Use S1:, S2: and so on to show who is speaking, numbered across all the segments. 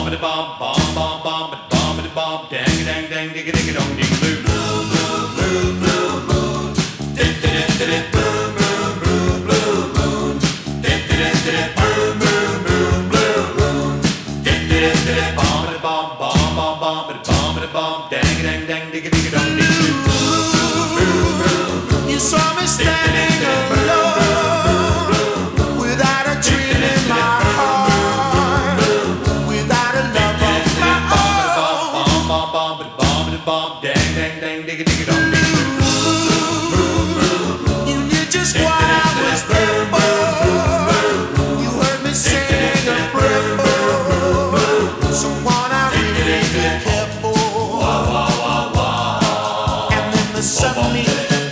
S1: You saw me standing alone, without a dream in my heart, without a love of my own. You knew just what I was there for. You heard me sing a prayer for someone I really did care for. And then the suddenly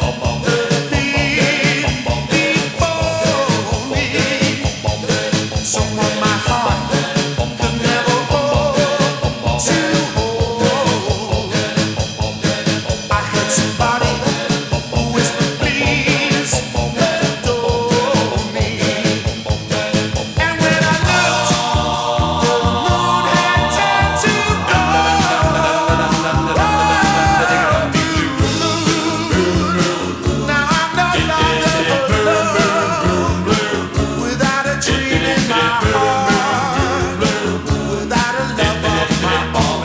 S1: someone my heart could never hope to hold. I heard somebody who whispered, please adore me. And when I looked, the moon had turned to gold. Now I'm no longer alone, without a dream in my heart, without a love of my own.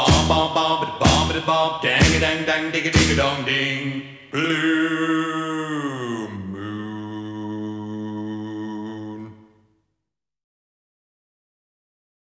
S2: Dang dang dang digga digga dong ding blue.